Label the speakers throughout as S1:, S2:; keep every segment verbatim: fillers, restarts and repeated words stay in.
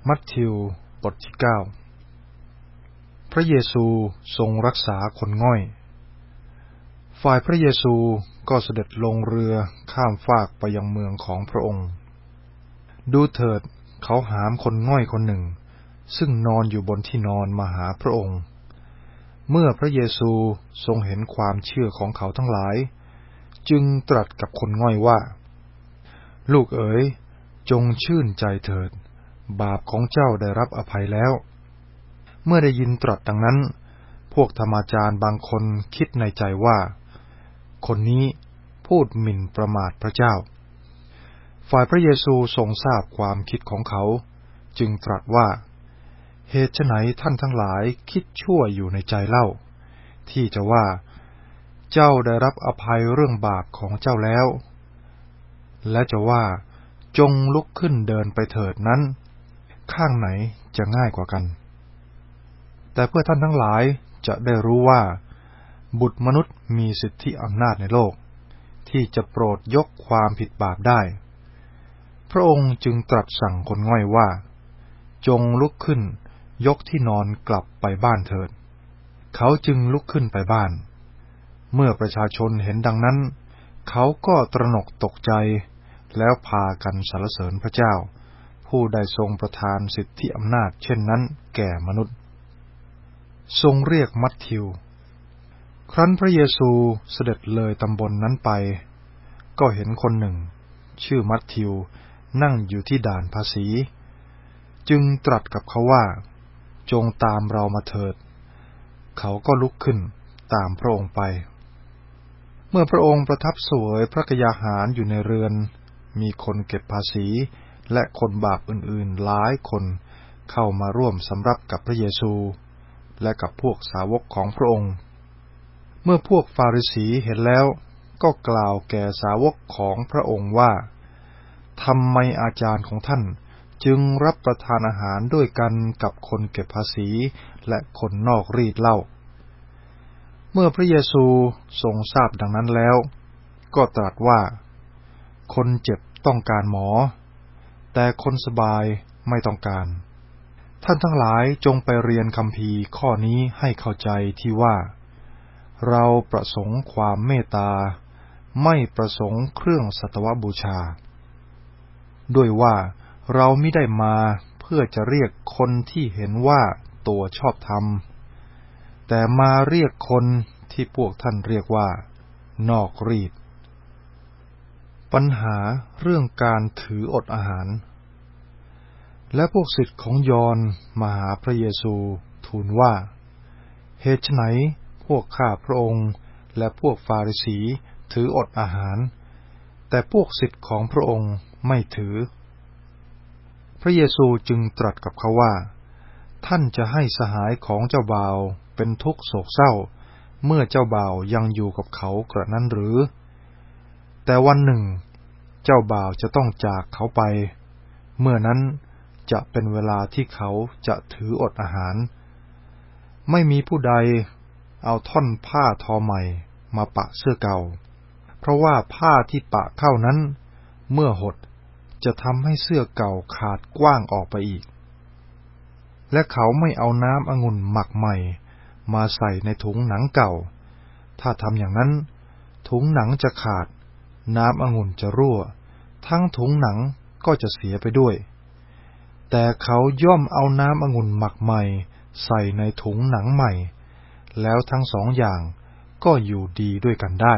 S1: มัทธิวบทที่เก้าพระเยซูทรงรักษาคนง่อยฝ่ายพระเยซูก็เสด็จลงเรือข้ามฟากไปยังเมืองของพระองค์ดูเถิดเขาหามคนง่อยคนหนึ่งซึ่งนอนอยู่บนที่นอนมาหาพระองค์เมื่อพระเยซูทรงเห็นความเชื่อของเขาทั้งหลายจึงตรัสกับคนง่อยว่าลูกเอ๋ยจงชื่นใจเถิดบาปของเจ้าได้รับอภัยแล้วเมื่อได้ยินตรัสดังนั้นพวกธรรมาจารย์บางคนคิดในใจว่าคนนี้พูดหมิ่นประมาทพระเจ้าฝ่ายพระเยซูทรงทราบความคิดของเขาจึงตรัสว่าเหตุไฉนท่านทั้งหลายคิดชั่วอยู่ในใจเล่าที่จะว่าเจ้าได้รับอภัยเรื่องบาปของเจ้าแล้วและจะว่าจงลุกขึ้นเดินไปเถิดนั้นข้างไหนจะง่ายกว่ากันแต่เพื่อท่านทั้งหลายจะได้รู้ว่าบุตรมนุษย์มีสิทธิอำนาจในโลกที่จะโปรดยกความผิดบาปได้พระองค์จึงตรัสสั่งคนง่อยว่าจงลุกขึ้นยกที่นอนกลับไปบ้านเถิดเขาจึงลุกขึ้นไปบ้านเมื่อประชาชนเห็นดังนั้นเขาก็ตระหนกตกใจแล้วพากันสรรเสริญพระเจ้าผู้ได้ทรงประทานสิทธิอำนาจเช่นนั้นแก่มนุษย์ทรงเรียกมัทธิวครั้นพระเยซูเสด็จเลยตำบล น, นั้นไปก็เห็นคนหนึ่งชื่อมัทธิวนั่งอยู่ที่ด่านภาษีจึงตรัสกับเขาว่าจงตามเรามาเถิดเขาก็ลุกขึ้นตามพระองค์ไปเมื่อพระองค์ประทับเสวยพระกยาหารอยู่ในเรือนมีคนเก็บภาษีและคนบาปอื่นๆหลายคนเข้ามาร่วมสำรับกับพระเยซูและกับพวกสาวกของพระองค์เมื่อพวกฟาริสีเห็นแล้วก็กล่าวแก่สาวกของพระองค์ว่าทำไมอาจารย์ของท่านจึงรับประทานอาหารด้วยกันกับคนเก็บภาษีและคนนอกรีดเล่าเมื่อพระเยซูทรงทราบดังนั้นแล้วก็ตรัสว่าคนเจ็บต้องการหมอแต่คนสบายไม่ต้องการท่านทั้งหลายจงไปเรียนคัมภีร์ข้อนี้ให้เข้าใจที่ว่าเราประสงค์ความเมตตาไม่ประสงค์เครื่องสัตวบูชาด้วยว่าเรามิได้มาเพื่อจะเรียกคนที่เห็นว่าตัวชอบธรรมแต่มาเรียกคนที่พวกท่านเรียกว่านอกรีดปัญหาเรื่องการถืออดอาหารและพวกศิษย์ของยอห์นมาหาพระเยซูทูลว่าเหตุไฉนพวกข้าพระองค์และพวกฟาริสีถืออดอาหารแต่พวกศิษย์ของพระองค์ไม่ถือพระเยซูจึงตรัสกับเขาว่าท่านจะให้สหายของเจ้าบ่าวเป็นทุกข์โศกเศร้าเมื่อเจ้าบ่าวยังอยู่กับเขากระนั้นหรือแต่วันหนึ่งเจ้าบ่าวจะต้องจากเขาไปเมื่อนั้นจะเป็นเวลาที่เขาจะถืออดอาหารไม่มีผู้ใดเอาท่อนผ้าทอใหม่มาปะเสื้อเก่าเพราะว่าผ้าที่ปะเข้านั้นเมื่อหดจะทำให้เสื้อเก่าขาดกว้างออกไปอีกและเขาไม่เอาน้ำองุ่นหมักใหม่มาใส่ในถุงหนังเก่าถ้าทำอย่างนั้นถุงหนังจะขาดน้ำองุ่นจะรั่วทั้งถุงหนังก็จะเสียไปด้วยแต่เขาย่อมเอาน้ำองุ่นหมักใหม่ใส่ในถุงหนังใหม่แล้วทั้งสองอย่างก็อยู่ดีด้วยกันได้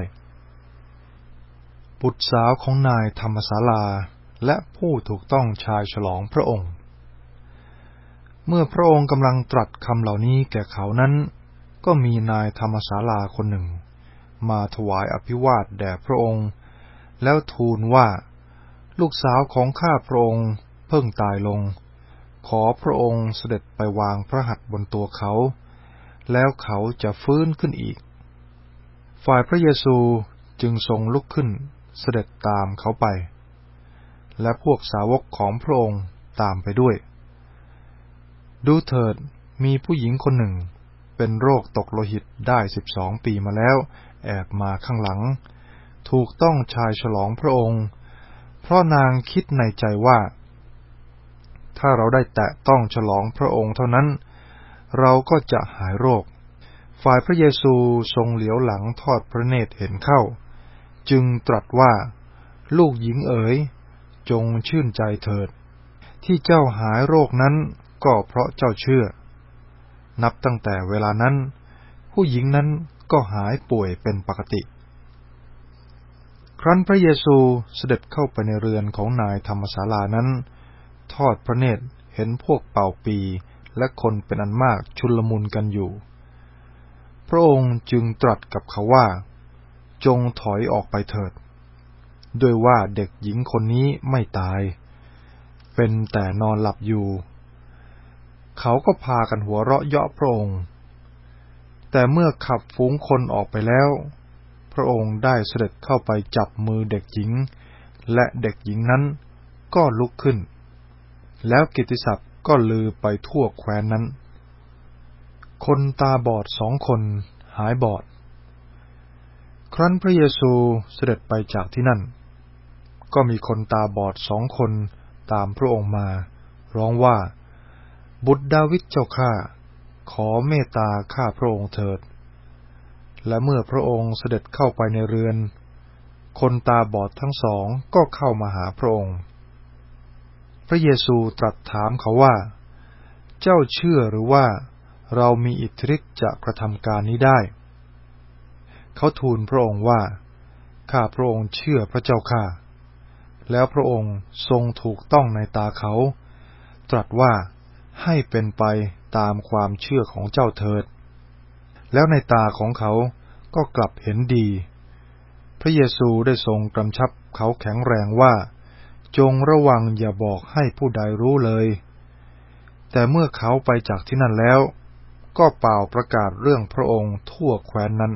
S1: บุตรสาวของนายธรรมศาลาและผู้ถูกต้องชายฉลองพระองค์เมื่อพระองค์กำลังตรัสคำเหล่านี้แก่เขานั้นก็มีนายธรรมศาลาคนหนึ่งมาถวายอภิวาทแด่พระองค์แล้วทูลว่าลูกสาวของข้าพระองค์เพิ่งตายลงขอพระองค์เสด็จไปวางพระหัตถ์บนตัวเขาแล้วเขาจะฟื้นขึ้นอีกฝ่ายพระเยซูจึงทรงลุกขึ้นเสด็จตามเขาไปและพวกสาวกของพระองค์ตามไปด้วยดูเถิดมีผู้หญิงคนหนึ่งเป็นโรคตกโลหิตได้สิบสองปีมาแล้วแอบมาข้างหลังถูกต้องชายฉลองพระองค์เพราะนางคิดในใจว่าถ้าเราได้แตะต้องฉลองพระองค์เท่านั้นเราก็จะหายโรคฝ่ายพระเยซูทรงเหลียวหลังทอดพระเนตรเห็นเข้าจึงตรัสว่าลูกหญิงเอ๋ยจงชื่นใจเถิดที่เจ้าหายโรคนั้นก็เพราะเจ้าเชื่อนับตั้งแต่เวลานั้นผู้หญิงนั้นก็หายป่วยเป็นปกติครั้นพระเยซูเสด็จเข้าไปในเรือนของนายธรรมศาลานั้นทอดพระเนตรเห็นพวกเป่าปีและคนเป็นอันมากชุลมุนกันอยู่พระองค์จึงตรัสกับเขาว่าจงถอยออกไปเถิดด้วยว่าเด็กหญิงคนนี้ไม่ตายเป็นแต่นอนหลับอยู่เขาก็พากันหัวเราะเยาะพระองค์แต่เมื่อขับฝูงคนออกไปแล้วพระองค์ได้เสด็จเข้าไปจับมือเด็กหญิงและเด็กหญิงนั้นก็ลุกขึ้นแล้วกิตติศัพท์ก็ลือไปทั่วแคว้นนั้นคนตาบอดสองคนหายบอดครั้นพระเยซูเสด็จไปจากที่นั่นก็มีคนตาบอดสองคนตามพระองค์มาร้องว่าบุตรดาวิดเจ้าข้าขอเมตตาข้าพระองค์เถิดและเมื่อพระองค์เสด็จเข้าไปในเรือนคนตาบอดทั้งสองก็เข้ามาหาพระองค์พระเยซูตรัสถามเขาว่าเจ้าเชื่อหรือว่าเรามีอิทธิฤทธิ์จะกระทำการนี้ได้เขาทูลพระองค์ว่าข้าพระองค์เชื่อพระเจ้าข้าแล้วพระองค์ทรงถูกต้องในตาเขาตรัสว่าให้เป็นไปตามความเชื่อของเจ้าเถิดแล้วในตาของเขาก็กลับเห็นดีพระเยซูได้ทรงกำชับเขาแข็งแรงว่าจงระวังอย่าบอกให้ผู้ใดรู้เลยแต่เมื่อเขาไปจากที่นั่นแล้วก็เป่าประกาศเรื่องพระองค์ทั่วแคว้นนั้น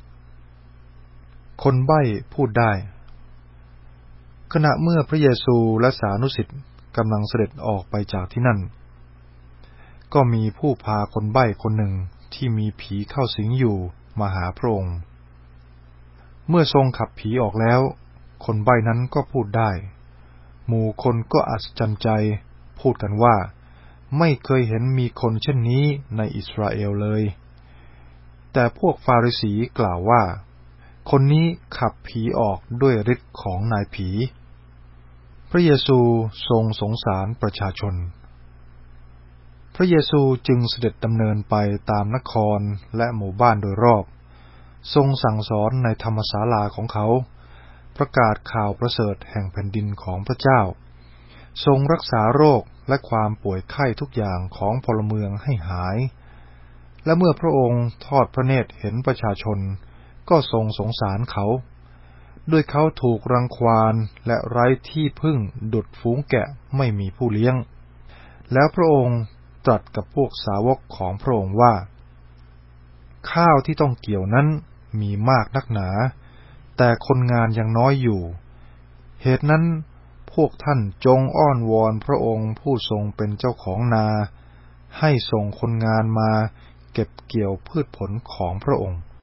S1: คนใบ้พูดได้ขณะเมื่อพระเยซูและสานุสิษย์กำลังเสด็จออกไปจากที่นั่นก็มีผู้พาคนใบ้คนหนึ่งที่มีผีเข้าสิงอยู่มาหาพระองค์เมื่อทรงขับผีออกแล้วคนใบ้นั้นก็พูดได้หมู่คนก็อัศจรรย์ใจพูดกันว่าไม่เคยเห็นมีคนเช่นนี้ในอิสราเอลเลยแต่พวกฟาริสีกล่าวว่าคนนี้ขับผีออกด้วยฤทธิ์ของนายผีพระเยซูทรงสงสารประชาชนพระเยซูจึงเสด็จดำเนินไปตามนครและหมู่บ้านโดยรอบทรงสั่งสอนในธรรมศาลาของเขาประกาศข่าวประเสริฐแห่งแผ่นดินของพระเจ้าทรงรักษาโรคและความป่วยไข้ทุกอย่างของพลเมืองให้หายและเมื่อพระองค์ทอดพระเนตรเห็นประชาชนก็ทรงสงสารเขาด้วยเขาถูกรังควานและไร้ที่พึ่งดุจฝูงแกะไม่มีผู้เลี้ยงแล้วพระองค์ตรัสกับพวกสาวกของพระองค์ว่าข้าวที่ต้องเกี่ยวนั้นมีมากนักหนาแต่คนงานยังน้อยอยู่เหตุนั้นพวกท่านจงอ้อนวอนพระองค์ผู้ทรงเป็นเจ้าของนาให้ส่งคนงานมาเก็บเกี่ยวพืชผลของพระองค์